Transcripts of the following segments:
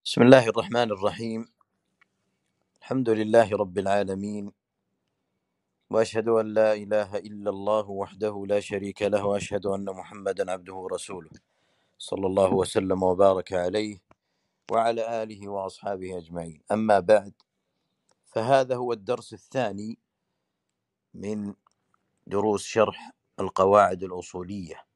بسم الله الرحمن الرحيم. الحمد لله رب العالمين، وأشهد أن لا إله إلا الله وحده لا شريك له، وأشهد أن محمدا عبده ورسوله صلى الله وسلم وبارك عليه وعلى آله وأصحابه أجمعين. أما بعد، فهذا هو الدرس الثاني من دروس شرح القواعد الأصولية.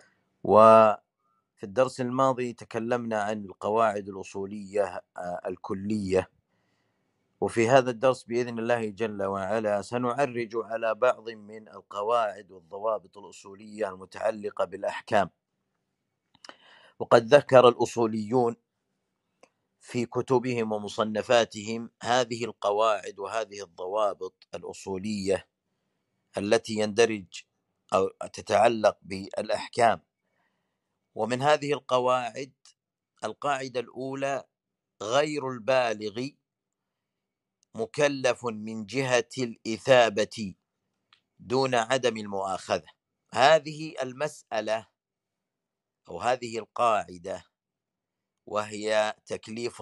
وفي الدرس الماضي تكلمنا عن القواعد الأصولية الكلية، وفي هذا الدرس بإذن الله جل وعلا سنعرج على بعض من القواعد والضوابط الأصولية المتعلقة بالأحكام. وقد ذكر الأصوليون في كتبهم ومصنفاتهم هذه القواعد وهذه الضوابط الأصولية التي يندرج أو تتعلق بالأحكام. ومن هذه القواعد القاعدة الأولى: غير البالغ مكلف من جهة الإثابة دون عدم المؤاخذة. هذه المسألة أو هذه القاعدة وهي تكليف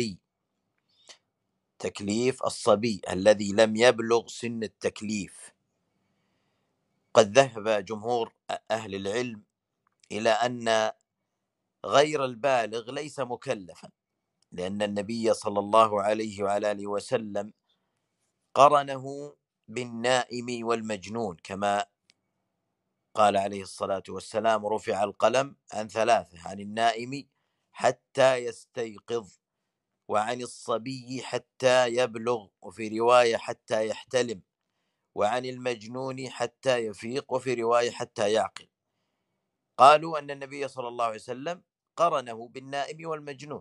الصبي الذي لم يبلغ سن التكليف. قد ذهب جمهور أهل العلم إلى أن غير البالغ ليس مكلفا، لأن النبي صلى الله عليه وعلى آله وسلم قرنه بالنائم والمجنون، كما قال عليه الصلاة والسلام: رفع القلم عن ثلاثة، عن النائم حتى يستيقظ، وعن الصبي حتى يبلغ، وفي رواية حتى يحتلم، وعن المجنون حتى يفيق، وفي رواية حتى يعقل. قالوا أن النبي صلى الله عليه وسلم قرنه بالنائم والمجنون.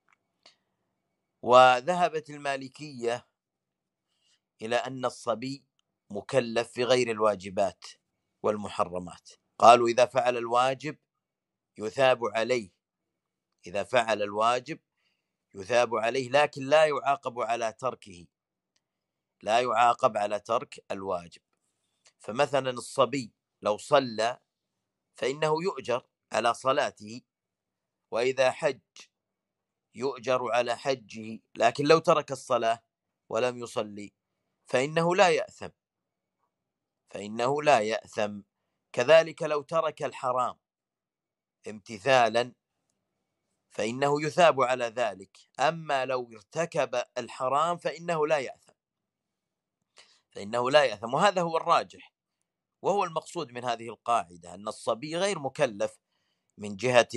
وذهبت المالكية إلى أن الصبي مكلف في غير الواجبات والمحرمات. قالوا إذا فعل الواجب يثاب عليه، إذا فعل الواجب يثاب عليه، لكن لا يعاقب على تركه، لا يعاقب على ترك الواجب. فمثلا الصبي لو صلى فإنه يؤجر على صلاته، وإذا حج يؤجر على حجه، لكن لو ترك الصلاة ولم يصلي فإنه لا يأثم. كذلك لو ترك الحرام امتثالا فإنه يثاب على ذلك، أما لو ارتكب الحرام فإنه لا يأثم. وهذا هو الراجح وهو المقصود من هذه القاعدة، أن الصبي غير مكلف من جهة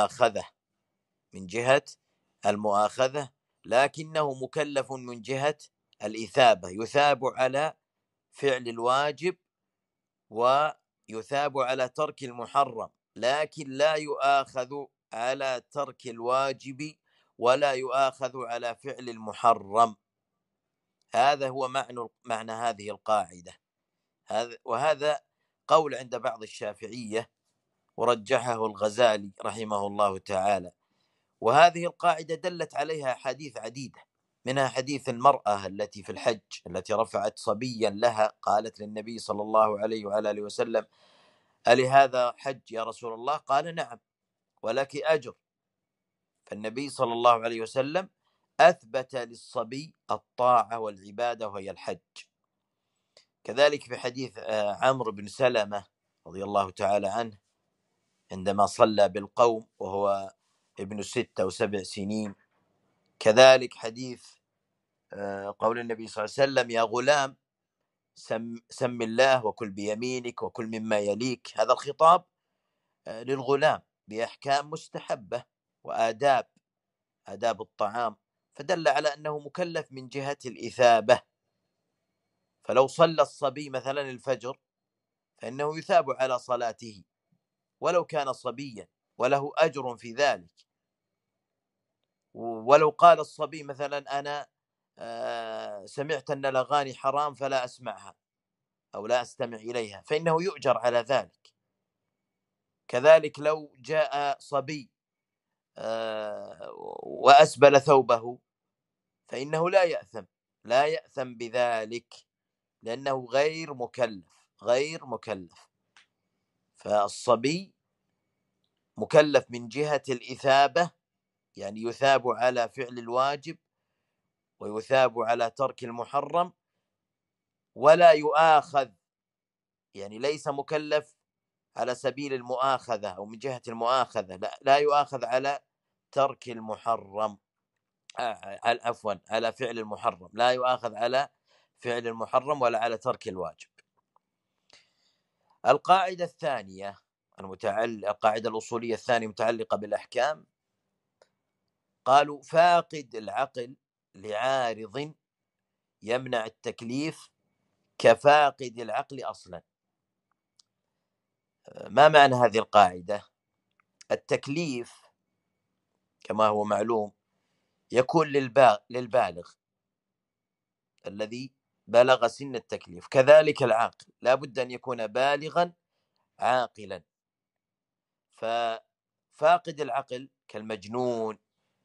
المؤاخذة، لكنه مكلف من جهة الإثابة، يثاب على فعل الواجب ويثاب على ترك المحرم، لكن لا يؤاخذ على ترك الواجب ولا يؤاخذ على فعل المحرم. هذا هو معنى هذه القاعدة. وهذا قول عند بعض الشافعية ورجحه الغزالي رحمه الله تعالى. وهذه القاعدة دلت عليها حديث عديدة، منها حديث المرأة التي في الحج التي رفعت صبيا لها، قالت للنبي صلى الله عليه وعلى آله وسلم: ألهذا حج يا رسول الله؟ قال: نعم، ولك أجر. فالنبي صلى الله عليه وسلم أثبت للصبي الطاعة والعبادة وهي الحج. كذلك في حديث عمرو بن سلمة رضي الله تعالى عنه عندما صلى بالقوم وهو ابن 6 أو 7 سنين. كذلك حديث قول النبي صلى الله عليه وسلم: يا غلام سم الله وكل بيمينك وكل مما يليك. هذا الخطاب للغلام بأحكام مستحبة وآداب الطعام، فدل على أنه مكلف من جهة الإثابة. فلو صلى الصبي مثلا الفجر فإنه يثاب على صلاته ولو كان صبيا، وله أجر في ذلك. ولو قال الصبي مثلا: أنا سمعت أن الأغاني حرام فلا أسمعها أو لا أستمع إليها، فإنه يؤجر على ذلك. كذلك لو جاء صبي وأسبل ثوبه فإنه لا يأثم بذلك، لأنه غير مكلف. فالصبي مكلف من جهة الإثابة يعني يثاب على فعل الواجب ويثاب على ترك المحرم، ولا يؤاخذ، يعني ليس مكلف على سبيل المؤاخذة أو من جهة المؤاخذة، لا يؤاخذ على ترك المحرم، عفوا على فعل المحرم، لا يؤاخذ على فعل المحرم ولا على ترك الواجب. القاعدة الثانية القاعدة الأصولية الثانية متعلقة بالأحكام، قالوا فاقد العقل لعارض يمنع التكليف كفاقد العقل أصلا. ما معنى هذه القاعدة؟ التكليف كما هو معلوم يكون للبالغ الذي بلغ سن التكليف، كذلك العاقل لا بد أن يكون بالغا عاقلا. ففاقد العقل كالمجنون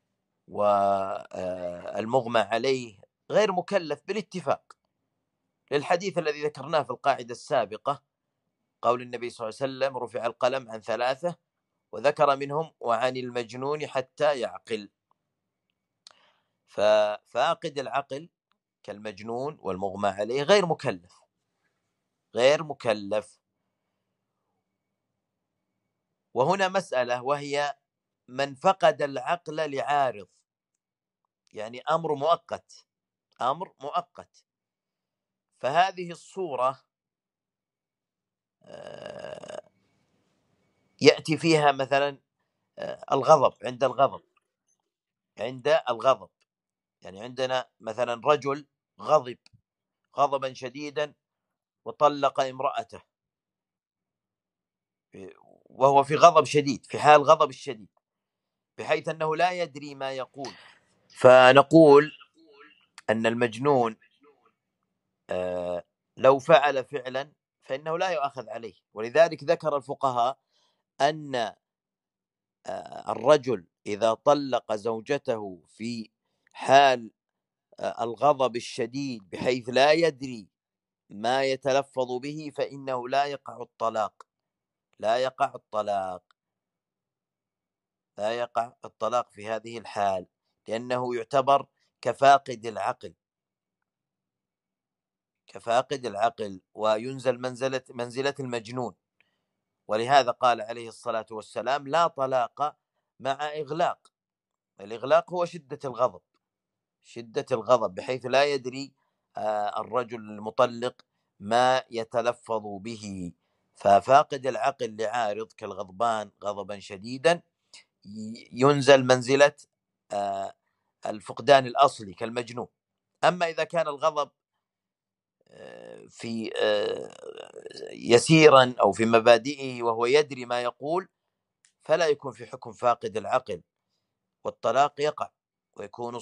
والمغمى عليه غير مكلف بالاتفاق، للحديث الذي ذكرناه في القاعدة السابقة، قول النبي صلى الله عليه وسلم رفع القلم عن ثلاثة، وذكر منهم وعن المجنون حتى يعقل. ففاقد العقل كالمجنون والمغمى عليه غير مكلف. وهنا مسألة، وهي من فقد العقل لعارض، يعني أمر مؤقت. فهذه الصورة يأتي فيها مثلا الغضب، عند الغضب، يعني عندنا مثلا رجل غضب غضبا شديدا وطلق امرأته وهو في غضب شديد، في حال غضب الشديد، بحيث أنه لا يدري ما يقول. فنقول أن المجنون لو فعل فعلا فإنه لا يؤاخذ عليه. ولذلك ذكر الفقهاء أن الرجل إذا طلق زوجته في حال الغضب الشديد بحيث لا يدري ما يتلفظ به فإنه لا يقع الطلاق في هذه الحال، لأنه يعتبر كفاقد العقل وينزل منزلة المجنون. ولهذا قال عليه الصلاة والسلام لا طلاق مع إغلاق. الإغلاق هو شدة الغضب بحيث لا يدري الرجل المطلق ما يتلفظ به. ففاقد العقل لعارض كالغضبان غضبا شديدا ينزل منزلة الفقدان الأصلي كالمجنون. أما إذا كان الغضب في يسيرا أو في مبادئه وهو يدري ما يقول فلا يكون في حكم فاقد العقل، والطلاق يقع ويكون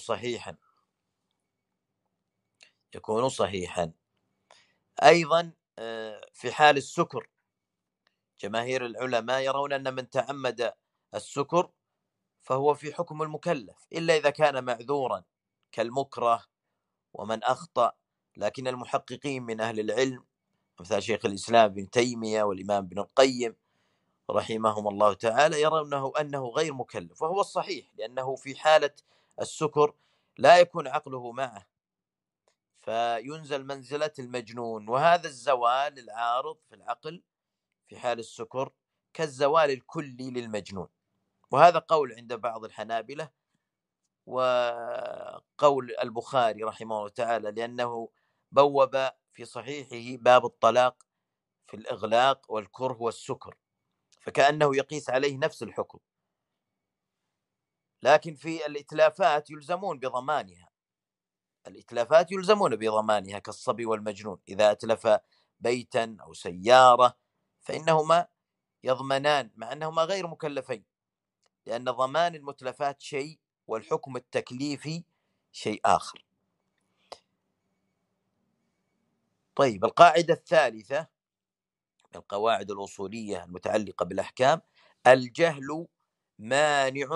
صحيحا. أيضا في حال السكر، جماهير العلماء يرون أن من تعمد السكر فهو في حكم المكلف، إلا إذا كان معذورا كالمكره ومن أخطأ. لكن المحققين من أهل العلم مثل شيخ الإسلام ابن تيمية والإمام ابن القيم رحمهم الله تعالى يرونه أنه غير مكلف، وهو الصحيح، لأنه في حالة السكر لا يكون عقله معه فينزل منزلة المجنون. وهذا الزوال العارض في العقل في حال السكر كالزوال الكلي للمجنون. وهذا قول عند بعض الحنابلة وقول البخاري رحمه الله تعالى، لأنه بوب في صحيحه باب الطلاق في الإغلاق والكره والسكر، فكأنه يقيس عليه نفس الحكم. لكن في الإتلافات يلزمون بضمانها كالصبي والمجنون، إذا أتلف بيتا أو سيارة فإنهما يضمنان مع أنهما غير مكلفين، لأن ضمان المتلفات شيء والحكم التكليفي شيء آخر. طيب، القاعدة الثالثة من القواعد الأصولية المتعلقة بالأحكام: الجهل مانع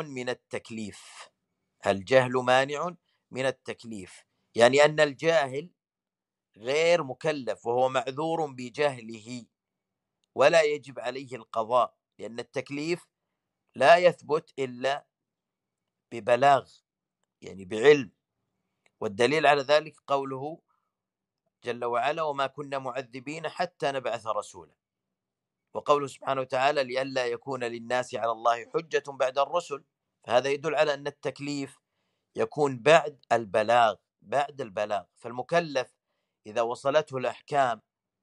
من التكليف. يعني أن الجاهل غير مكلف وهو معذور بجهله ولا يجب عليه القضاء، لأن التكليف لا يثبت إلا ببلاغ، يعني بعلم. والدليل على ذلك قوله جل وعلا: وما كنا معذبين حتى نبعث رسولا. وقوله سبحانه وتعالى: لئلا يكون للناس على الله حجة بعد الرسل. فهذا يدل على أن التكليف يكون بعد البلاغ. فالمكلف إذا وصلته الأحكام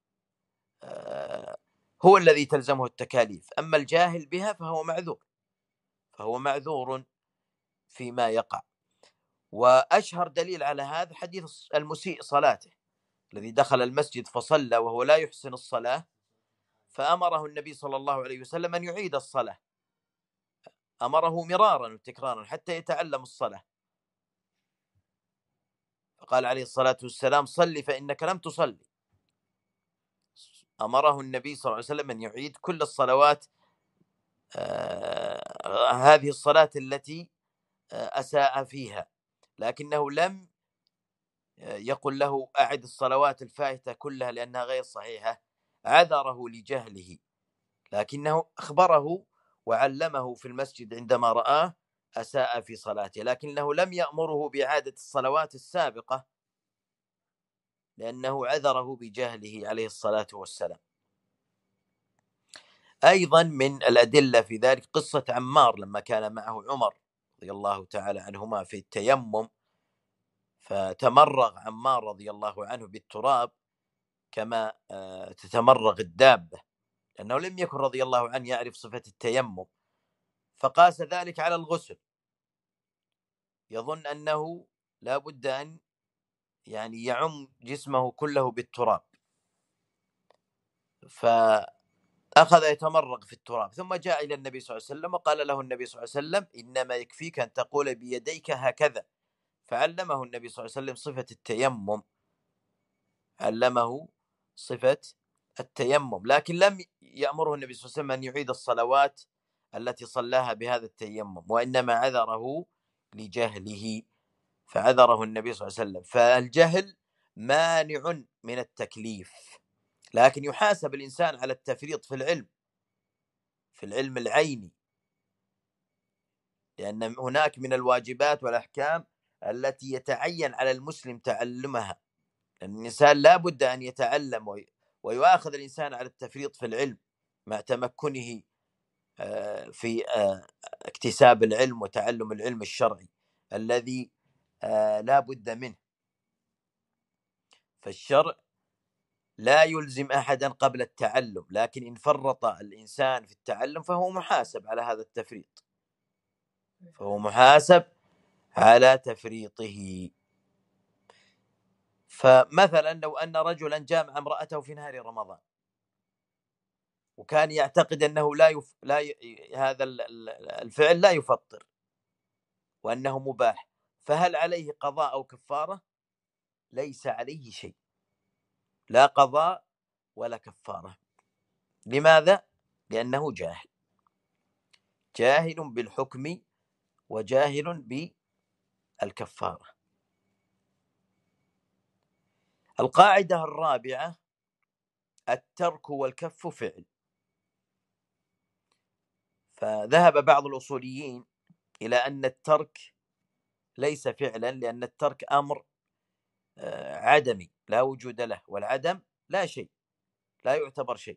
هو الذي تلزمه التكاليف، أما الجاهل بها فهو معذور فيما يقع. وأشهر دليل على هذا حديث المسيء صلاته الذي دخل المسجد فصلى وهو لا يحسن الصلاة، فأمره النبي صلى الله عليه وسلم أن يعيد الصلاة، أمره مرارا وتكرارا حتى يتعلم الصلاة، فقال عليه الصلاة والسلام: صل فإنك لم تصلي. أمره النبي صلى الله عليه وسلم أن يعيد كل الصلوات، هذه الصلاة التي أساء فيها، لكنه لم يقل له أعد الصلوات الفائتة كلها لأنها غير صحيحة، عذره لجهله، لكنه أخبره وعلمه في المسجد عندما رآه أساء في صلاته، لكنه لم يأمره بإعادة الصلوات السابقة لأنه عذره بجهله عليه الصلاة والسلام. أيضا من الأدلة في ذلك قصة عمار لما كان معه عمر رضي الله تعالى عنهما في التيمم، فتمرغ عمار رضي الله عنه بالتراب كما تتمرغ الدابة، لأنه لم يكن رضي الله عنه يعرف صفة التيمم، فقاس ذلك على الغسل، يظن أنه لا بد أن يعني يعم جسمه كله بالتراب، فأخذ يتمرغ في التراب، ثم جاء إلى النبي صلى الله عليه وسلم وقال له النبي صلى الله عليه وسلم: إنما يكفيك أن تقول بيديك هكذا. فعلمه النبي صلى الله عليه وسلم صفة التيمم، علمه صفة التيمم، لكن لم يأمره النبي صلى الله عليه وسلم أن يعيد الصلوات التي صلاها بهذا التيمم، وإنما عذره لجهله، فعذره النبي صلى الله عليه وسلم. فالجهل مانع من التكليف، لكن يحاسب الإنسان على التفريط في العلم العيني، لأن هناك من الواجبات والأحكام التي يتعين على المسلم تعلمها، لأن الإنسان لا بد أن يتعلم، ويؤاخذ الإنسان على التفريط في العلم مع تمكنه في اكتساب العلم وتعلم العلم الشرعي الذي لا بد منه. فالشرع لا يلزم أحدا قبل التعلم، لكن إن فرط الإنسان في التعلم فهو محاسب على هذا التفريط، فهو محاسب على تفريطه. فمثلا لو أن رجلا جامع امرأته في نهار رمضان وكان يعتقد أنه هذا الفعل لا يفطر وأنه مباح، فهل عليه قضاء أو كفارة؟ ليس عليه شيء، لا قضاء ولا كفارة. لماذا؟ لأنه جاهل بالحكم وجاهل بالكفارة. القاعدة الرابعة: الترك والكف فعل. فذهب بعض الأصوليين إلى أن الترك ليس فعلا، لأن الترك أمر عدمي لا وجود له، والعدم لا شيء، لا يعتبر شيء.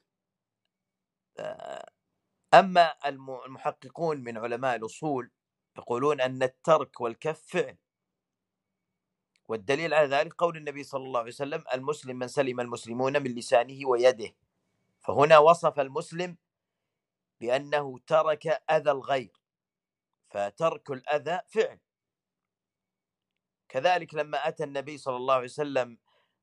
أما المحققون من علماء الأصول يقولون أن الترك والكف فعل، والدليل على ذلك قول النبي صلى الله عليه وسلم: المسلم من سلم المسلمون من لسانه ويده. فهنا وصف المسلم بأنه ترك أذى الغير، فترك الأذى فعل. كذلك لما أتى النبي صلى الله عليه وسلم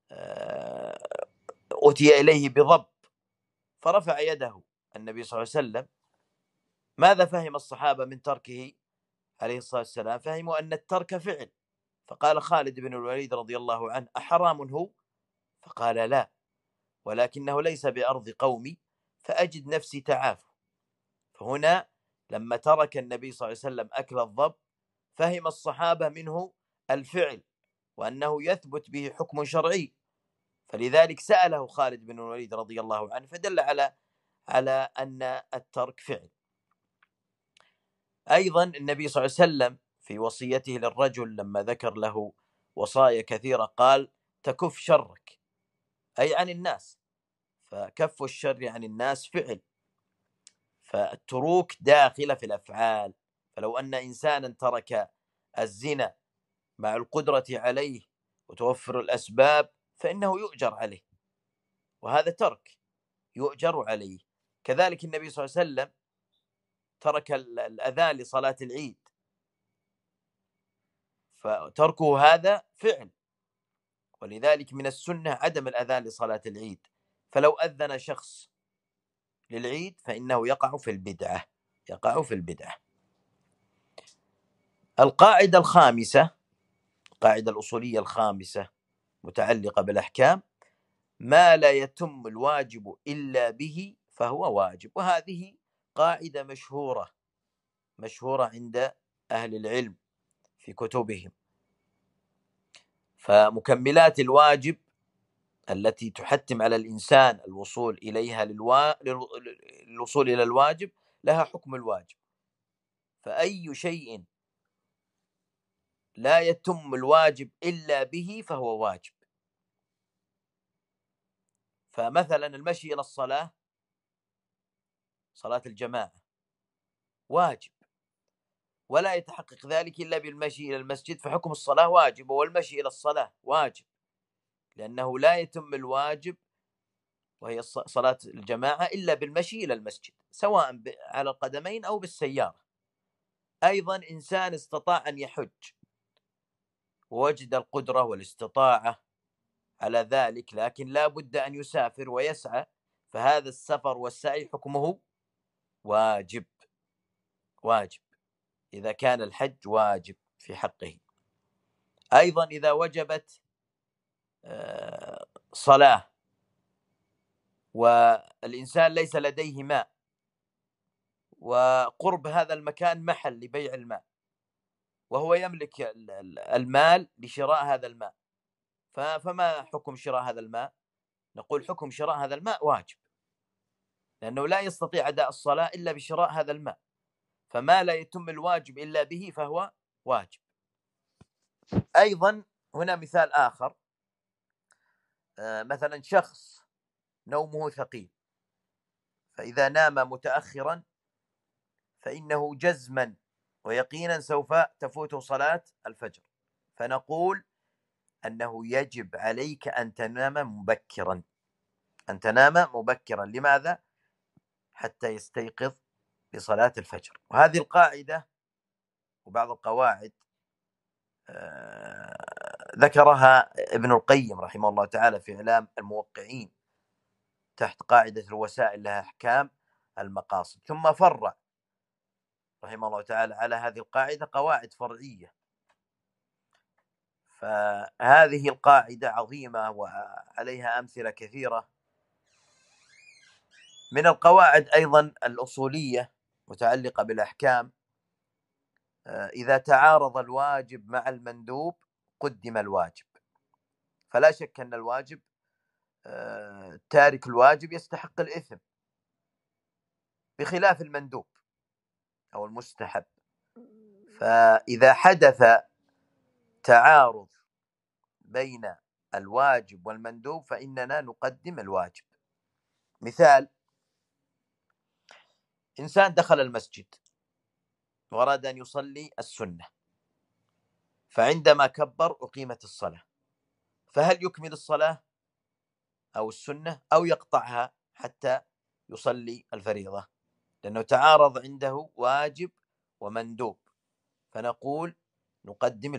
أتي إليه بضب فرفع يده النبي صلى الله عليه وسلم، ماذا فهم الصحابة من تركه عليه الصلاة والسلام؟ فهموا أن الترك فعل، فقال خالد بن الوليد رضي الله عنه: أحرام هو؟ فقال: لا، ولكنه ليس بأرض قومي فأجد نفسي تعافى. فهنا لما ترك النبي صلى الله عليه وسلم أكل الضب فهم الصحابة منه الفعل وأنه يثبت به حكم شرعي، فلذلك سأله خالد بن الوليد رضي الله عنه، فدل على أن الترك فعل. أيضا النبي صلى الله عليه وسلم في وصيته للرجل لما ذكر له وصايا كثيرة قال تكف شرك، أي عن الناس، فكف الشر عن الناس فعل، فالتروك داخلة في الأفعال. فلو أن إنسانا ترك الزنا مع القدرة عليه وتوفر الأسباب فإنه يؤجر عليه، وهذا ترك يؤجر عليه. كذلك النبي صلى الله عليه وسلم ترك الأذان لصلاة العيد، فتركه هذا فعل، ولذلك من السنة عدم الأذان لصلاة العيد. فلو أذن شخص للعيد فإنه يقع في البدعة، يقع في البدعة. القاعدة الخامسة، القاعدة الأصولية الخامسة متعلقة بالأحكام: ما لا يتم الواجب إلا به فهو واجب. وهذه قاعدة مشهورة عند أهل العلم في كتبهم. فمكملات الواجب التي تحتم على الإنسان الوصول إليها للوصول إلى الواجب لها حكم الواجب. فأي شيء لا يتم الواجب إلا به فهو واجب. فمثلا المشي إلى الصلاة، صلاة الجماعة، واجب، ولا يتحقق ذلك إلا بالمشي إلى المسجد، فحكم الصلاة واجب، والمشي إلى الصلاة واجب، لأنه لا يتم الواجب وهي صلاة الجماعة إلا بالمشي إلى المسجد، سواء على القدمين أو بالسيارة. أيضا إنسان استطاع أن يحج ووجد القدرة والاستطاعة على ذلك، لكن لا بد أن يسافر ويسعى، فهذا السفر والسعي حكمه واجب، إذا كان الحج واجب في حقه. أيضا إذا وجبت صلاة والإنسان ليس لديه ماء، وقرب هذا المكان محل لبيع الماء، وهو يملك المال لشراء هذا الماء، فما حكم شراء هذا الماء؟ نقول حكم شراء هذا الماء واجب، لأنه لا يستطيع أداء الصلاة إلا بشراء هذا الماء، فما لا يتم الواجب إلا به فهو واجب. أيضا هنا مثال آخر، مثلا شخص نومه ثقيل، فإذا نام متأخرا فإنه جزما ويقينا سوف تفوته صلاة الفجر، فنقول أنه يجب عليك أن تنام مبكرا، أن تنام مبكرا. لماذا؟ حتى يستيقظ لصلاة الفجر. وهذه القاعدة وبعض القواعد ذكرها ابن القيم رحمه الله تعالى في إعلام الموقعين تحت قاعدة الوسائل لها أحكام المقاصد، ثم فرع رحمه الله تعالى على هذه القاعدة قواعد فرعية. فهذه القاعدة عظيمة وعليها أمثلة كثيرة. من القواعد أيضا الأصولية متعلقة بالأحكام: إذا تعارض الواجب مع المندوب قدم الواجب. فلا شك أن الواجب تارك الواجب يستحق الإثم بخلاف المندوب أو المستحب. فإذا حدث تعارض بين الواجب والمندوب فإننا نقدم الواجب. مثال: إنسان دخل المسجد وأراد أن يصلي السنة، فعندما كبر أقيمت الصلاة، فهل يكمل الصلاة أو السنة أو يقطعها حتى يصلي الفريضة؟ لأنه تعارض عنده واجب ومندوب، فنقول نقدم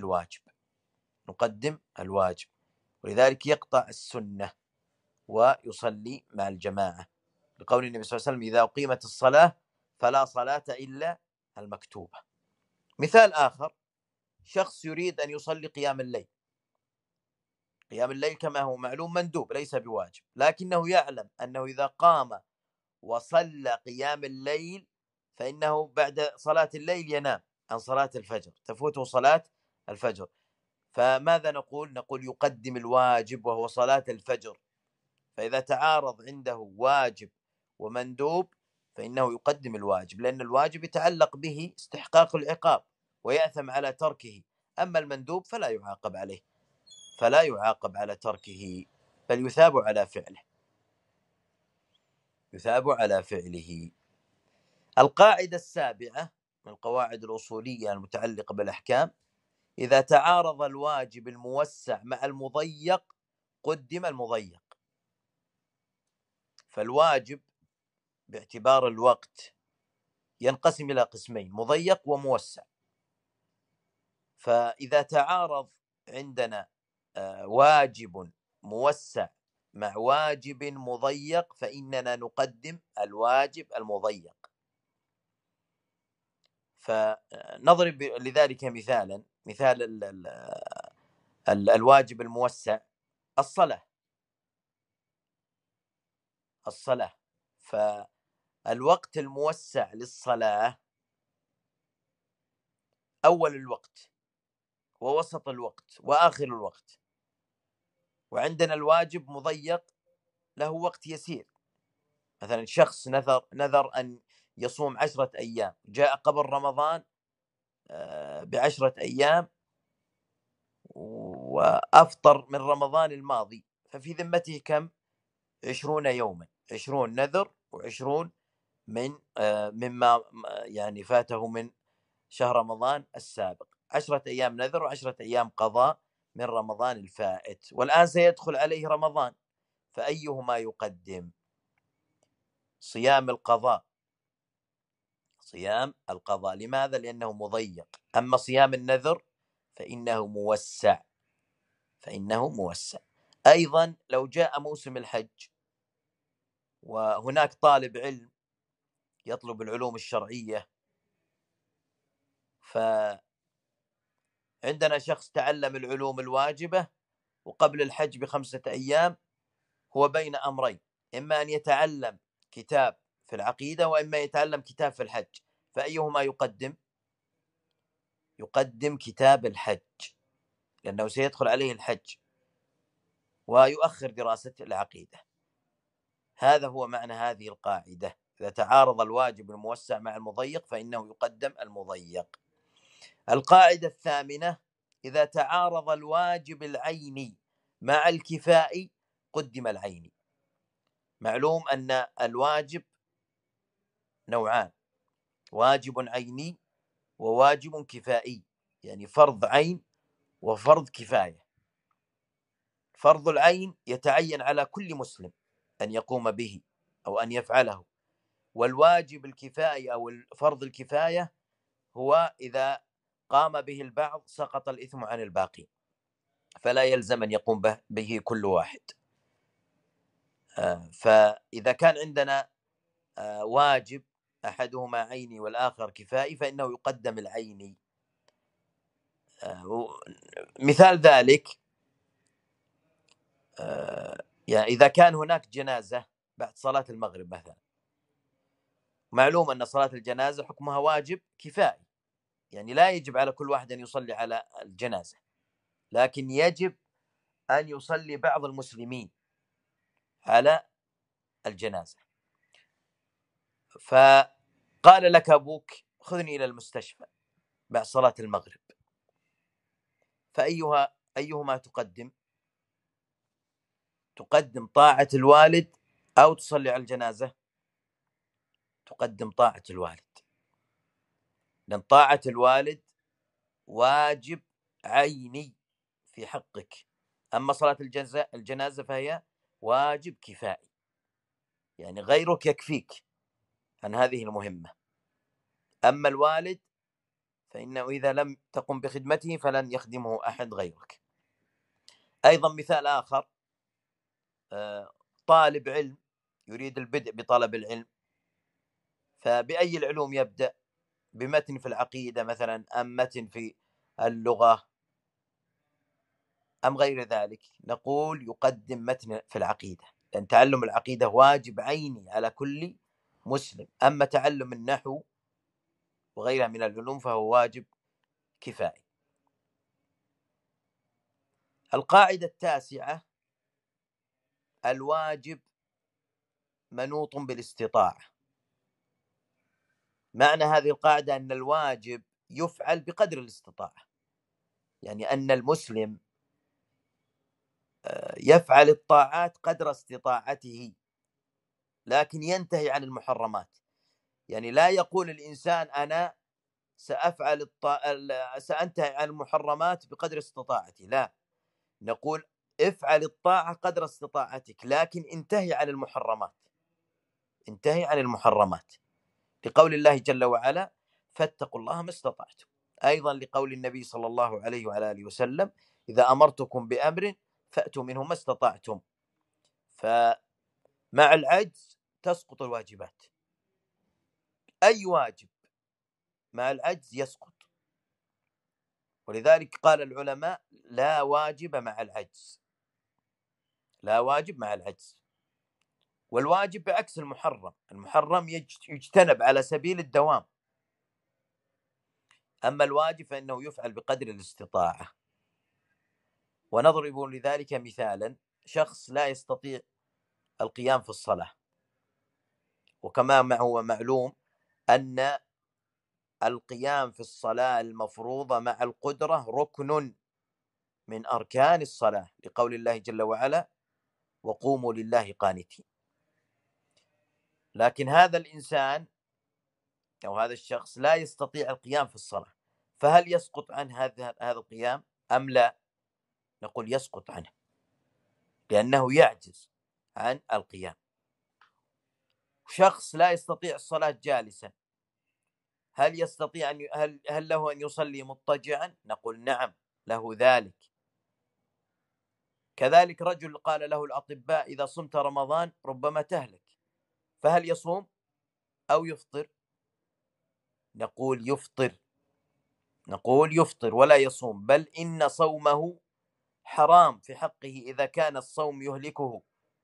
الواجب، ولذلك يقطع السنة ويصلي مع الجماعة، لقول النبي صلى الله عليه وسلم: إذا أقيمت الصلاة فلا صلاة إلا المكتوبة. مثال آخر: شخص يريد أن يصلي قيام الليل. قيام الليل كما هو معلوم مندوب ليس بواجب، لكنه يعلم أنه إذا قام وصلى قيام الليل فإنه بعد صلاة الليل ينام عن صلاة الفجر، تفوته صلاة الفجر. فماذا نقول؟ نقول يقدم الواجب وهو صلاة الفجر. فإذا تعارض عنده واجب ومندوب فإنه يقدم الواجب، لأن الواجب يتعلق به استحقاق العقاب ويأثم على تركه. أما المندوب فلا يعاقب عليه، فلا يعاقب على تركه، بل يثاب على فعله، يثاب على فعله. القاعدة السابعة من القواعد الأصولية المتعلقة بالأحكام: إذا تعارض الواجب الموسع مع المضيق قدم المضيق. فالواجب باعتبار الوقت ينقسم إلى قسمين: مضيق وموسع. فإذا تعارض عندنا واجب موسع مع واجب مضيق فإننا نقدم الواجب المضيق. فنضرب لذلك مثالا: مثال الواجب الموسع الصلاة. فالوقت الموسع للصلاة أول الوقت ووسط الوقت وآخر الوقت. وعندنا الواجب مضيق له وقت يسير، مثلا شخص نذر أن يصوم 10 أيام، جاء قبل رمضان ب10 أيام وأفطر من رمضان الماضي، ففي ذمته كم؟ 20 يوما، 20 نذر و20 مما يعني فاته من شهر رمضان السابق. 10 أيام نذر و10 أيام قضاء من رمضان الفائت، والآن سيدخل عليه رمضان، فأيهما يقدم؟ صيام القضاء. صيام القضاء. لماذا؟ لأنه مضيق. أما صيام النذر فإنه موسع، فإنه موسع. أيضا لو جاء موسم الحج وهناك طالب علم يطلب العلوم الشرعية، فعندنا شخص تعلم العلوم الواجبة وقبل الحج ب5 أيام هو بين أمرين: إما أن يتعلم كتاب في العقيدة وإما يتعلم كتاب في الحج، فأيهما يقدم؟ يقدم كتاب الحج، لأنه سيدخل عليه الحج، ويؤخر دراسة العقيدة. هذا هو معنى هذه القاعدة: إذا تعارض الواجب الموسع مع المضيق فإنه يقدم المضيق. القاعدة الثامنة: إذا تعارض الواجب العيني مع الكفائي قدم العيني. معلوم أن الواجب نوعان: واجب عيني وواجب كفائي، يعني فرض عين وفرض كفاية. فرض العين يتعين على كل مسلم أن يقوم به أو أن يفعله، والواجب الكفائي أو فرض الكفاية هو إذا قام به البعض سقط الإثم عن الباقي، فلا يلزم أن يقوم به كل واحد. فإذا كان عندنا واجب أحدهما عيني والآخر كفائي فإنه يقدم العيني. مثال ذلك يعني إذا كان هناك جنازة بعد صلاة المغرب مثلا، معلوم أن صلاة الجنازة حكمها واجب كفائي، يعني لا يجب على كل واحد أن يصلي على الجنازة، لكن يجب أن يصلي بعض المسلمين على الجنازة. فقال لك أبوك: خذني إلى المستشفى بعد صلاة المغرب، فأيهما تقدم؟ تقدم طاعة الوالد أو تصلي على الجنازة؟ تقدم طاعة الوالد، لأن طاعة الوالد واجب عيني في حقك، أما صلاة الجنازة فهي واجب كفائي، يعني غيرك يكفيك عن هذه المهمة. أما الوالد فإنه إذا لم تقم بخدمته فلن يخدمه أحد غيرك. أيضا مثال آخر: طالب علم يريد البدء بطلب العلم، فبأي العلوم يبدأ؟ بمتن في العقيدة مثلا، أم متن في اللغة، أم غير ذلك؟ نقول يقدم متن في العقيدة، لأن تعلم العقيدة واجب عيني على كل مسلم. أما تعلم النحو وغيرها من العلوم فهو واجب كفائي. القاعدة التاسعة: الواجب منوط بالاستطاعة. معنى هذه القاعدة أن الواجب يفعل بقدر الاستطاعة، يعني أن المسلم يفعل الطاعات قدر استطاعته، لكن ينتهي عن المحرمات. يعني لا يقول الإنسان أنا سأنتهي عن المحرمات بقدر استطاعتي، لا، نقول افعل الطاعة قدر استطاعتك، لكن انتهي عن المحرمات، انتهي عن المحرمات، لقول الله جل وعلا فاتقوا الله ما استطعتم. أيضا لقول النبي صلى الله عليه وعلى آله وسلم إذا أمرتكم بأمر فأتوا منه ما استطعتم. فمع العجز تسقط الواجبات، أي واجب مع العجز يسقط. ولذلك قال العلماء لا واجب مع العجز، لا واجب مع العجز. والواجب بعكس المحرم، المحرم يجتنب على سبيل الدوام، أما الواجب فإنه يفعل بقدر الاستطاعة. ونضرب لذلك مثالا، شخص لا يستطيع القيام في الصلاة، وكما هو معلوم أن القيام في الصلاة المفروضة مع القدرة ركن من أركان الصلاة، لقول الله جل وعلا وقوموا لله قانتين. لكن هذا الإنسان أو هذا الشخص لا يستطيع القيام في الصلاة، فهل يسقط عن هذا القيام أم لا؟ نقول يسقط عنه، لأنه يعجز عن القيام. شخص لا يستطيع الصلاة جالسا، هل يستطيع هل له أن يصلي مضطجعا؟ نقول نعم له ذلك. كذلك رجل قال له الأطباء إذا صمت رمضان ربما تهلك، فهل يصوم أو يفطر؟ نقول يفطر ولا يصوم، بل إن صومه حرام في حقه إذا كان الصوم يهلكه.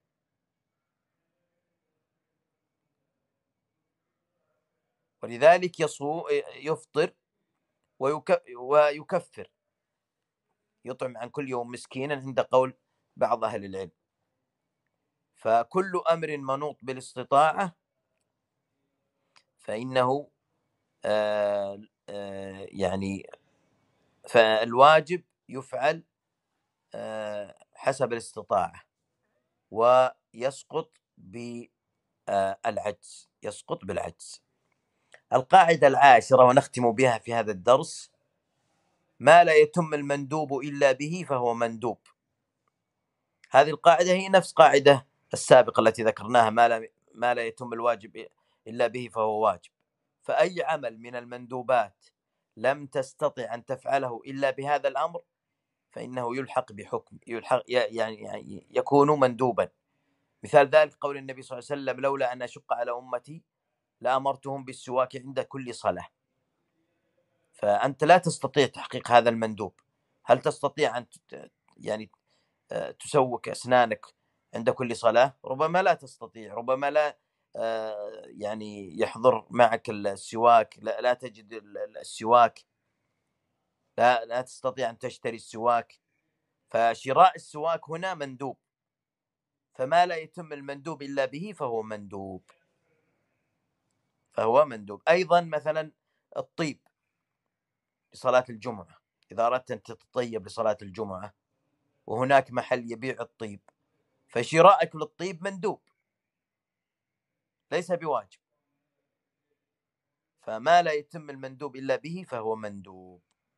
ولذلك يفطر ويكفر، يطعم عن كل يوم مسكينا عند قول بعض أهل العلم. فكل أمر منوط بالاستطاعة فإنه يعني فالواجب يفعل حسب الاستطاعة، ويسقط بالعجز، يسقط بالعجز. القاعدة العاشرة ونختم بها في هذا الدرس: ما لا يتم المندوب إلا به فهو مندوب. هذه القاعدة هي نفس قاعدة السابقة التي ذكرناها، ما لا يتم الواجب إلا به فهو واجب. فأي عمل من المندوبات لم تستطع أن تفعله إلا بهذا الأمر فإنه يلحق بحكم، يعني يكون مندوبا. مثال ذلك قول النبي صلى الله عليه وسلم لولا أن أشق على أمتي لأمرتهم بالسواك عند كل صلاة. فأنت لا تستطيع تحقيق هذا المندوب. هل تستطيع أن يعني تسوك أسنانك عند كل صلاة؟ ربما لا تستطيع، ربما لا يعني يحضر معك السواك، لا تجد السواك، لا تستطيع أن تشتري السواك. فشراء السواك هنا مندوب، فما لا يتم المندوب إلا به فهو مندوب، أيضا مثلا الطيب لصلاة الجمعة، إذا أردت أن تتطيب لصلاة الجمعة وهناك محل يبيع الطيب، فشرائك للطيب مندوب ليس بواجب. فما لا يتم المندوب إلا به فهو مندوب.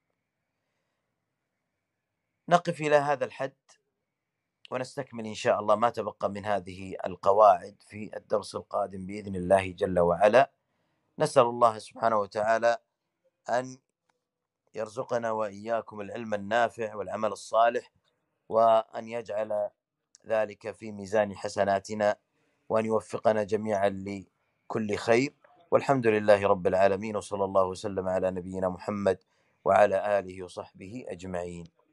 نقف إلى هذا الحد ونستكمل إن شاء الله ما تبقى من هذه القواعد في الدرس القادم بإذن الله جل وعلا. نسأل الله سبحانه وتعالى أن يرزقنا وإياكم العلم النافع والعمل الصالح، وأن يجعل ذلك في ميزان حسناتنا، وأن يوفقنا جميعا لكل خير. والحمد لله رب العالمين، وصلى الله وسلم على نبينا محمد وعلى آله وصحبه أجمعين.